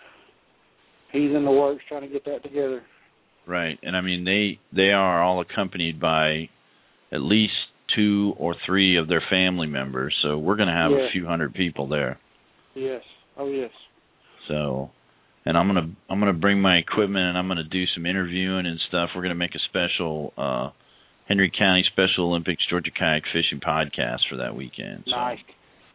he's in the works trying to get that together. Right. And, I mean, they are all accompanied by at least 2 or 3 of their family members. So we're going to have a few hundred people there. Yes. Oh, yes. So, and I'm gonna bring my equipment and I'm gonna do some interviewing and stuff. We're gonna make a special Henry County Special Olympics Georgia Kayak Fishing podcast for that weekend. So, nice.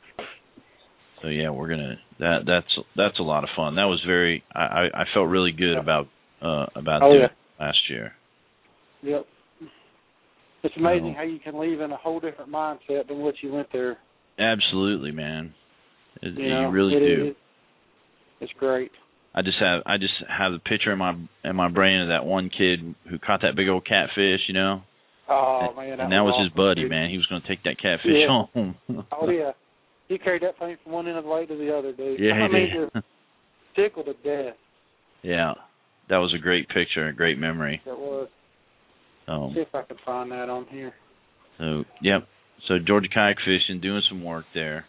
So yeah, we're gonna that's a lot of fun. That was very I felt really good about doing it last year. Yep. It's amazing how you can leave in a whole different mindset than what you went there. Absolutely, man. You really do. It's great. I just have the picture in my brain of that one kid who caught that big old catfish, you know. Oh man, that was his buddy, dude. Man. He was going to take that catfish home. Oh yeah, he carried that thing from one end of the lake to the other, dude. Yeah, I mean, just tickled to death. Yeah, that was a great picture, a great memory. It was. See if I can find that on here. So yep. So Georgia kayak fishing, doing some work there,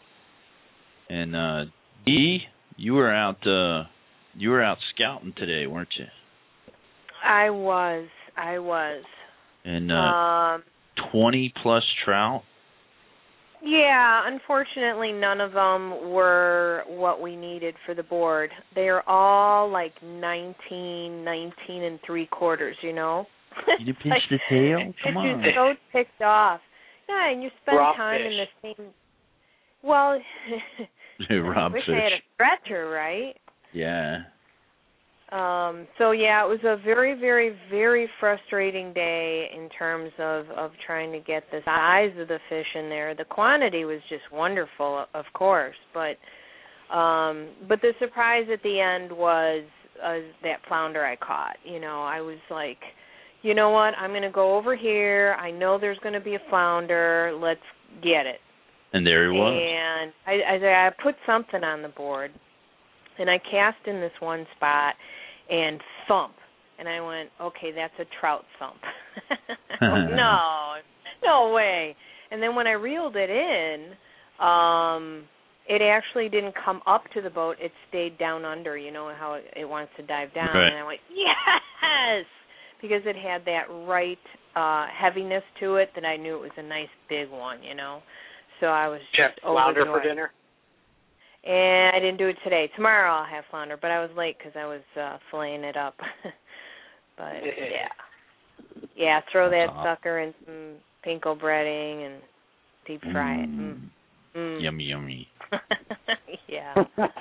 and Dee, you were out scouting today, weren't you? I was. And 20 plus trout? Yeah, unfortunately none of them were what we needed for the board. They are all like 19 and 3/4, you know? You pinch the tail? Come on. You're so ticked off. Yeah, and you spend Rock time fish. in the same... Well, I wish I had a stretcher, right? Yeah. So yeah, it was a very, very, very frustrating day in terms of trying to get the size of the fish in there. The quantity was just wonderful, of course, but the surprise at the end was that flounder I caught. You know, I was like, you know what? I'm going to go over here. I know there's going to be a flounder. Let's get it. And there he was. And I put something on the board, and I cast in this one spot, and thump. And I went, okay, that's a trout thump. No way. And then when I reeled it in, it actually didn't come up to the boat. It stayed down under, you know, how it wants to dive down. Right. And I went, yes, because it had that right heaviness to it that I knew it was a nice big one, you know. So I was just flounder for dinner? And I didn't do it today. Tomorrow I'll have flounder, but I was late because I was filleting it up. But, yeah, throw that sucker in some pinko breading and deep fry it. Yummy, yummy. Yeah.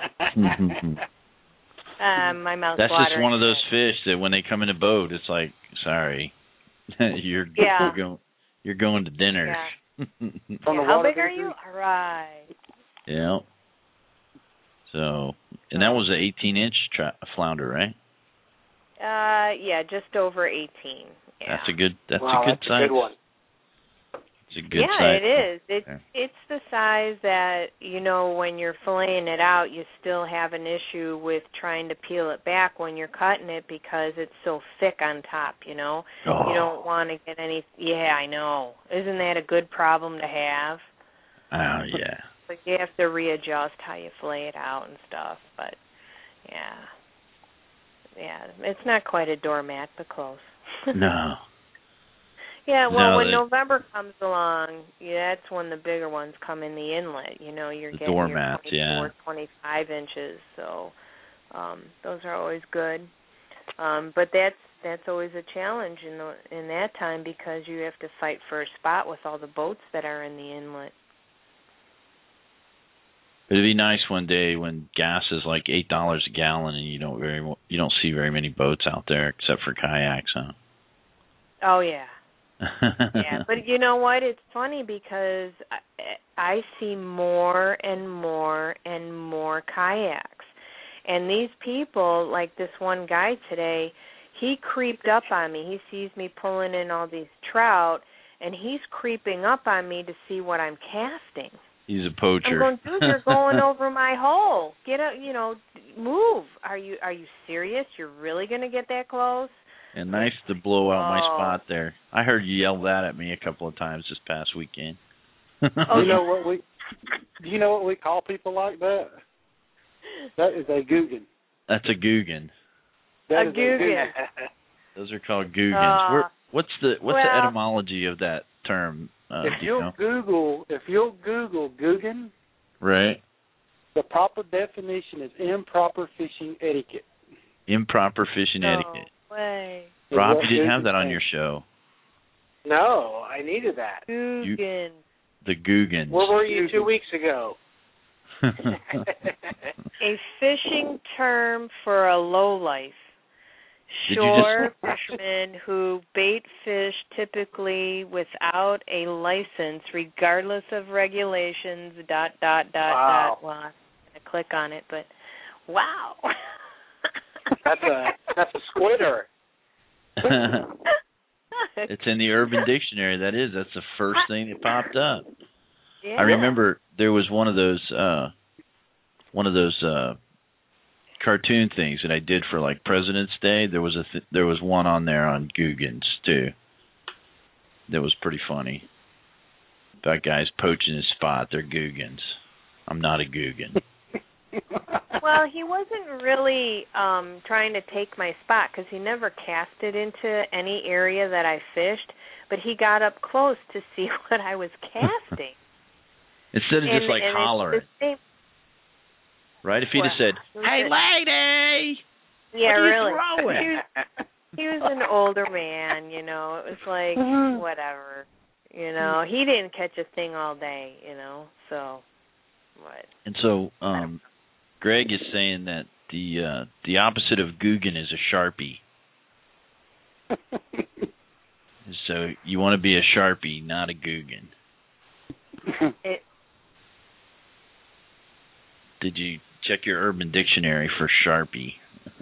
My mouth's That's watering. just one of those fish that when they come in a boat, it's like, sorry, you're going to dinner. Yeah. How big are you? All right. Yeah. So, and that was an 18-inch flounder, right? Yeah, just over 18. Yeah. That's a good size. A good one. It's a good size. It is. It's the size that, you know, when you're filleting it out, you still have an issue with trying to peel it back when you're cutting it because it's so thick on top, you know. Oh. You don't want to get any... Yeah, I know. Isn't that a good problem to have? Oh, yeah. Like you have to readjust how you fillet it out and stuff, but Yeah, it's not quite a doormat, but close. No. Yeah, well, when November comes along, that's when the bigger ones come in the inlet. You know, you're getting doormats, your 24, 25 inches, so those are always good. But that's always a challenge in that time because you have to fight for a spot with all the boats that are in the inlet. It'd be nice one day when gas is like $8 a gallon and you don't see very many boats out there except for kayaks, huh? Oh yeah. Yeah, but you know what? It's funny because I see more and more and more kayaks. And these people, like this one guy today, he creeped up on me. He sees me pulling in all these trout, and he's creeping up on me to see what I'm casting. He's a poacher. I'm going, dude, you're going over my hole. Get up, move. Are you serious? You're really going to get that close? And nice to blow out my spot there. I heard you yell that at me a couple of times this past weekend. Do you know what we call people like that? That is a Googan. That's a Googan. A Googan. Those are called Googans. What's the etymology of that term? If you'll Google Googan, right? The proper definition is improper fishing etiquette. Improper fishing etiquette. Way. Rob, you didn't have that on your show. No, I needed that. Googan. The Googans. Where were you 2 weeks ago? A fishing term for a lowlife. Shore fishermen who bait fish typically without a license, regardless of regulations, ... Wow. Well, I'm going to click on it, but wow. That's a squidder. It's in the Urban Dictionary. That's the first thing that popped up. Yeah. I remember there was one of those cartoon things that I did for like President's Day. There was one on there on Googans too. That was pretty funny. That guy's poaching his spot. They're Googans. I'm not a Googan. Well, he wasn't really trying to take my spot because he never cast it into any area that I fished, but he got up close to see what I was casting. Instead of just like hollering. Right? If he'd have said, "Hey, lady!" Yeah, what are you really. throwing? He was an older man, It was like, whatever. He didn't catch a thing all day, so what? And so, Greg is saying that the opposite of Googan is a Sharpie. So you want to be a Sharpie, not a Googan. Did you check your Urban Dictionary for Sharpie?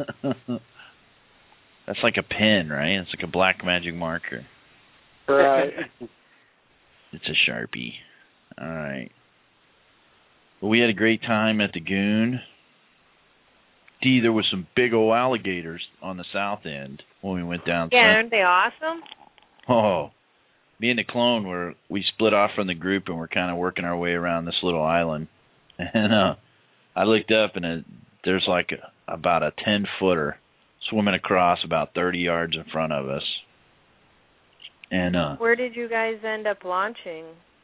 That's like a pen, right? It's like a black magic marker. Right. It's a Sharpie. All right. Well, we had a great time at the Goon. There was some big old alligators on the south end when we went down. Yeah, aren't they awesome? Oh, me and the clone we split off from the group and we're kind of working our way around this little island. And I looked up and there's like about a 10-footer swimming across about 30 yards in front of us. And where did you guys end up launching?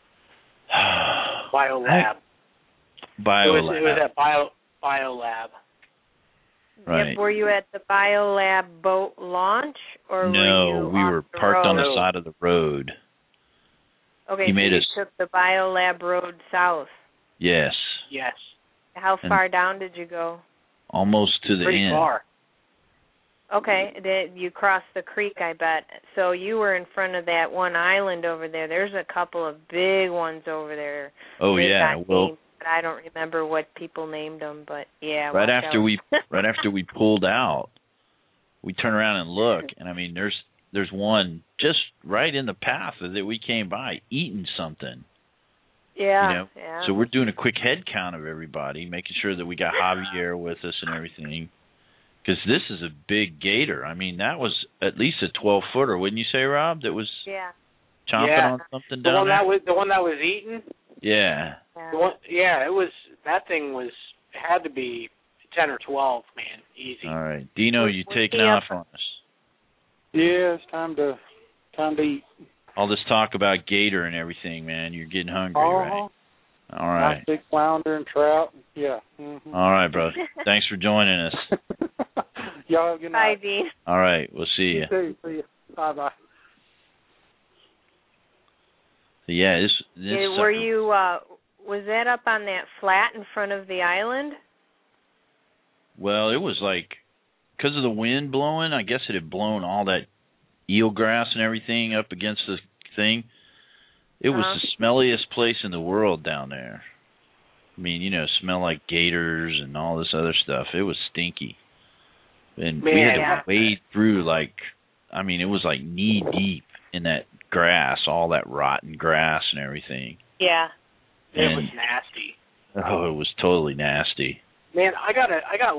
Biolab. It was at Biolab. Right. Yep. Were you at the Biolab boat launch, or no? We were parked on the side of the road. Okay, you took the Biolab road south. Yes. Yes. How far down did you go? Almost to the Pretty end. Far. Okay, you crossed the creek, I bet. So you were in front of that one island over there. There's a couple of big ones over there. Oh yeah, well. But I don't remember what people named them, but yeah. Right after we pulled out, we turned around and look, and I mean, there's one just right in the path that we came by eating something. Yeah. So we're doing a quick head count of everybody, making sure that we got Javier with us and everything, because this is a big gator. I mean, that was at least a 12-footer, wouldn't you say, Rob? That was chomping on something down there. The one that was eaten. Yeah. It was. That thing had to be 10 or 12, man. Easy. All right. Dino, you taking off on us? Yeah, it's time to eat. All this talk about gator and everything, man. You're getting hungry, right? All right. Nice big flounder and trout. Yeah. Mm-hmm. All right, bro. Thanks for joining us. Y'all have a good night. Bye, Dean. All right. We'll see you. You too. See you. Bye-bye. So, yeah, this were you, was that up on that flat in front of the island? Well, it was like, because of the wind blowing, I guess it had blown all that eelgrass and everything up against the thing. It was the smelliest place in the world down there. I mean, you know, smell like gators and all this other stuff. It was stinky. And we had to wade through, like, I mean, it was like knee deep in that grass, all that rotten grass and everything. Yeah. And it was nasty. Oh, it was totally nasty. Man, I got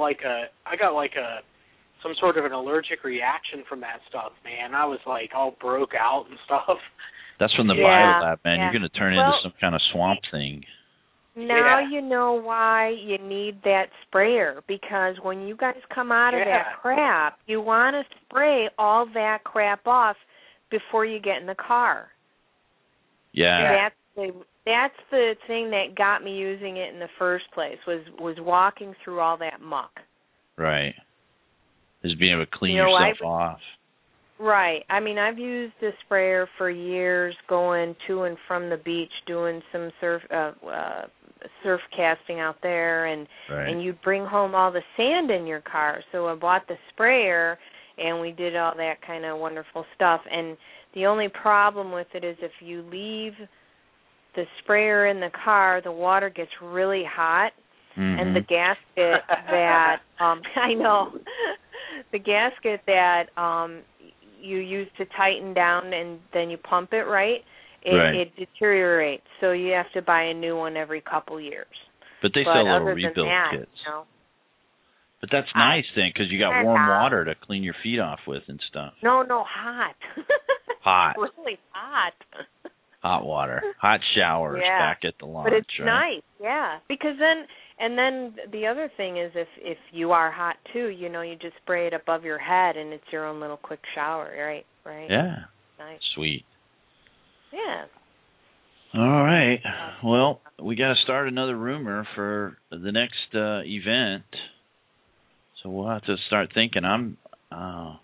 some sort of an allergic reaction from that stuff, man. I was like all broke out and stuff. That's from the biolab, man. You're going to turn into some kind of swamp thing. Now you know why you need that sprayer, because when you guys come out of that crap, you want to spray all that crap off before you get in the car. Yeah. That's the thing that got me using it in the first place, was walking through all that muck. Right. Just being able to clean yourself off. Right. I mean, I've used the sprayer for years, going to and from the beach, doing some surf casting out there, and you'd bring home all the sand in your car. So I bought the sprayer, and we did all that kind of wonderful stuff. And the only problem with it is if you leave the sprayer in the car, the water gets really hot, and the gasket that I know, the gasket that you use to tighten down and then you pump it, it deteriorates. So you have to buy a new one every couple years. But they sell little rebuild kits. You know, but that's nice then, because you got warm water to clean your feet off with and stuff. No, hot. Hot. Really hot. Hot water. Hot showers back at the launch. But it's nice, because then the other thing is if you are hot too, you know, you just spray it above your head and it's your own little quick shower, right? Yeah. Nice. Sweet. Yeah. All right. Well, we got to start another rumor for the next event. So we'll have to start thinking. Of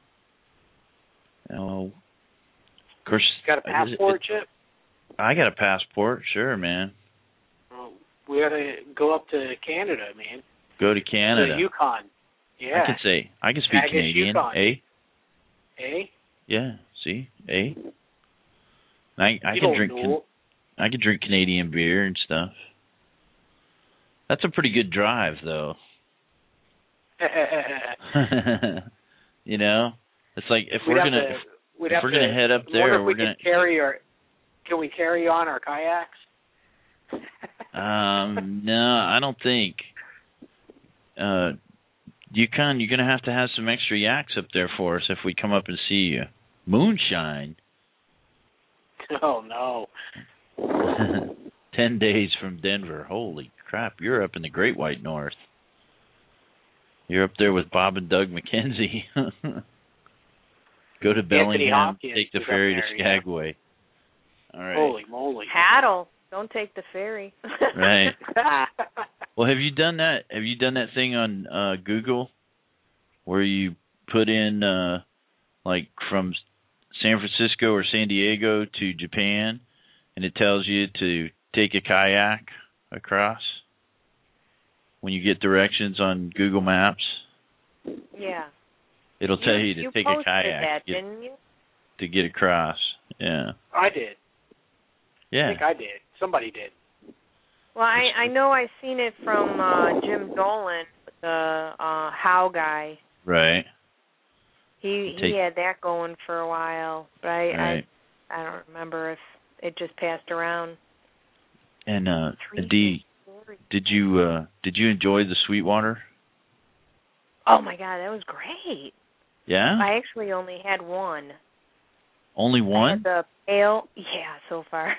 course. Got a passport, Chip? I got a passport, sure, man. Well, we got to go up to Canada, man. Go to Canada. To Yukon. Yeah. I can speak Canadian. Yukon. Yeah, see? I can drink Canadian beer and stuff. That's a pretty good drive, though. You know? It's like if we're gonna head up there, can we carry on our kayaks? No, I don't think. You're gonna have to have some extra yaks up there for us if we come up and see you. Moonshine. Oh no. 10 days from Denver. Holy crap! You're up in the Great White North. You're up there with Bob and Doug McKenzie. Go to Bellingham, take the ferry to Skagway. All right. Holy moly. Paddle. Don't take the ferry. Right. Well, have you done that? Have you done that thing on Google where you put in like from San Francisco or San Diego to Japan, and it tells you to take a kayak across when you get directions on Google Maps? Yeah. It'll tell you to take a kayak didn't you? to get across. Yeah. I did. Yeah. I think I did. Somebody did. Well, I know I seen it from Jim Dolan, the How guy. Right. He had that going for a while, but I don't remember if it just passed around. And Dee, did you enjoy the Sweetwater? Oh my God, that was great. Yeah? I actually only had one. Only one? I had the pale, so far.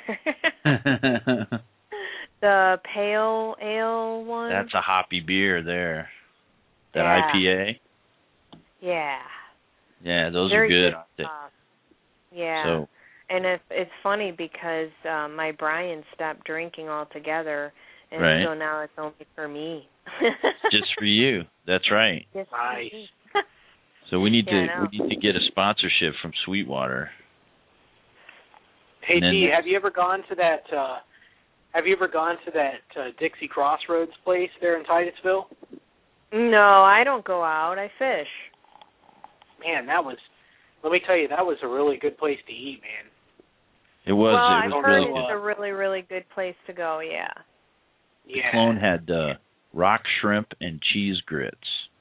The pale ale one. That's a hoppy beer there. IPA. Yeah. Yeah, those Very are good. stuff. Yeah. So, and it's funny because my Brian stopped drinking altogether, and right. so now it's only for me. Just for you. That's right. Nice. So we need to get a sponsorship from Sweetwater. Hey, Dee, have you ever gone to that Dixie Crossroads place there in Titusville? No, I don't go out. I fish. Man, let me tell you, that was a really good place to eat, man. It was. Well, I've heard it was a really, really good place to go, yeah. The Clone had rock shrimp and cheese grits.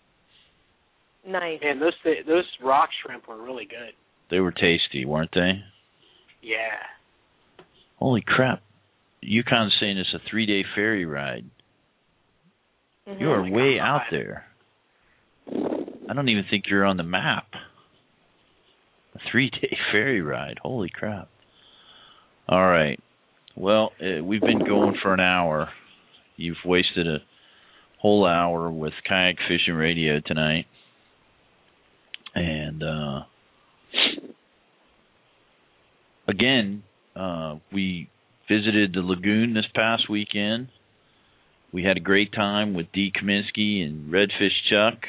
Nice. Man, those rock shrimp were really good. They were tasty, weren't they? Yeah. Holy crap. Yukon's saying it's a 3-day ferry ride. Mm-hmm. You are way out there. I don't even think you're on the map. A 3-day ferry ride. Holy crap. All right. Well, we've been going for an hour. You've wasted a whole hour with Kayak Fishing Radio tonight. And, again, we visited the lagoon this past weekend. We had a great time with Dee Kaminsky and Redfish Chuck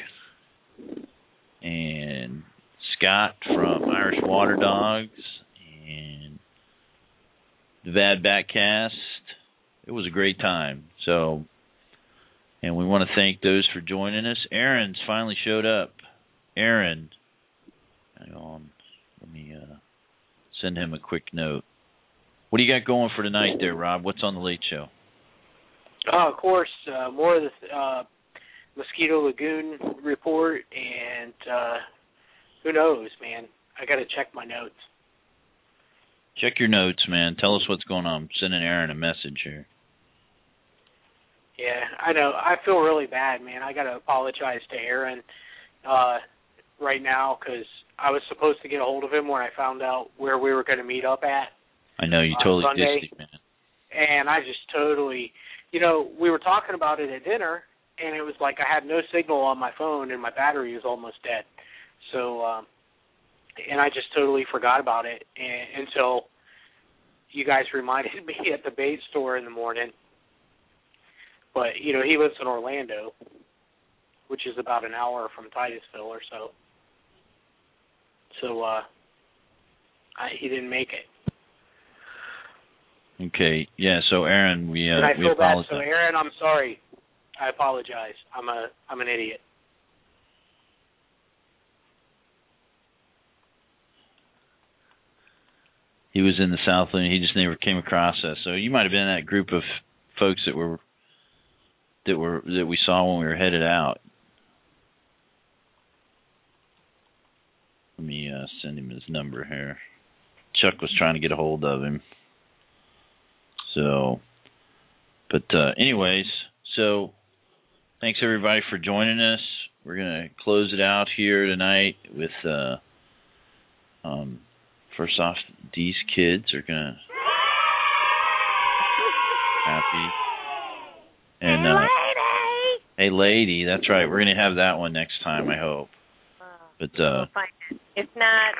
and Scott from Irish Water Dogs and the Vad Batcast. It was a great time. So, and we want to thank those for joining us. Aaron's finally showed up. Aaron, hang on. Let me send him a quick note. What do you got going for tonight there, Rob? What's on the Late Show? Of course, more of the Mosquito Lagoon report, and who knows, man. I got to check my notes. Check your notes, man. Tell us what's going on. I'm sending Aaron a message here. Yeah, I know. I feel really bad, man. I got to apologize to Aaron right now because I was supposed to get a hold of him when I found out where we were going to meet up at. I know, you totally dissed it, man. And I just totally, we were talking about it at dinner, and it was like I had no signal on my phone, and my battery was almost dead. So, and I just totally forgot about it until you guys reminded me at the bait store in the morning. But, he lives in Orlando, which is about an hour from Titusville or so. So, he didn't make it. Okay, yeah. So Aaron, we feel apologize. bad. So Aaron, I'm sorry. I apologize. I'm an idiot. He was in the Southland. He just never came across us. So you might have been in that group of folks that we saw when we were headed out. Let me send him his number here. Chuck was trying to get a hold of him. So, but anyways, so thanks everybody for joining us. We're going to close it out here tonight with, first off, these kids are going to happy. And, hey lady, that's right. We're going to have that one next time, I hope. But, we'll find it. If not,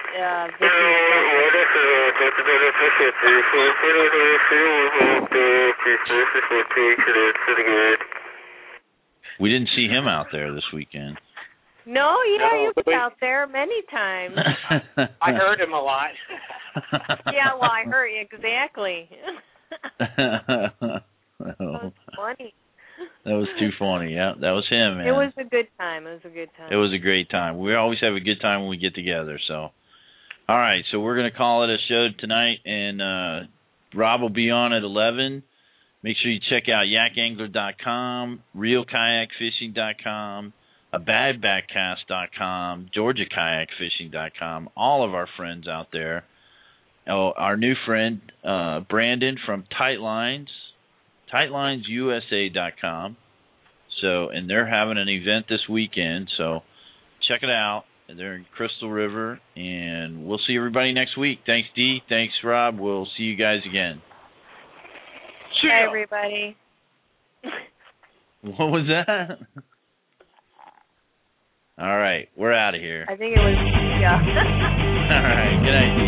we didn't see him out there this weekend. No, he was out there many times. I heard him a lot. Yeah, well, I heard exactly. That was funny. That was too funny. Yeah, that was him, man. It was a good time. It was a great time. We always have a good time when we get together. So, all right. So we're going to call it a show tonight, and Rob will be on at 11. Make sure you check out yakangler.com, realkayakfishing.com, abadbackcast.com, georgiakayakfishing.com. All of our friends out there. Oh, our new friend Brandon from Tightlines. TightlinesUSA.com. So, and they're having an event this weekend, so check it out. They're in Crystal River, and we'll see everybody next week. Thanks, Dee. Thanks, Rob. We'll see you guys again. Bye, everybody. What was that? All right, we're out of here. I think it was, yeah. All right, good night.